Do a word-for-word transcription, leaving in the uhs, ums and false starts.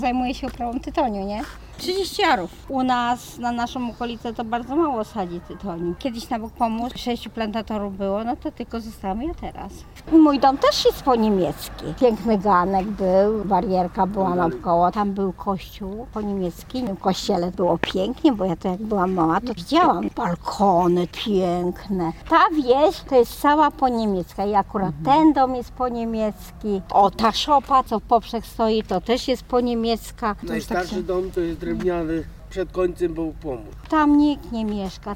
Zajmuję się uprawą tytoniu, nie? trzydzieści jarów. U nas, na naszą okolicę to bardzo mało sadzi tytoniu. Kiedyś na Bóg pomóż, sześciu plantatorów było, no to tylko zostałam ja teraz. Mój dom też jest po niemiecki. Piękny ganek był, barierka była naokoło, tam był kościół po niemiecki. W kościele było pięknie, bo ja to jak byłam mała, to widziałam balkony piękne. Ta wieś to jest cała po niemiecka i akurat mhm. ten dom jest po niemiecki. O, ta szopa, co w poprzek stoi, to też jest po niemiecka. Najstarszy tak się... dom to jest drewniany, przed końcem był pomór. Tam nikt nie mieszka.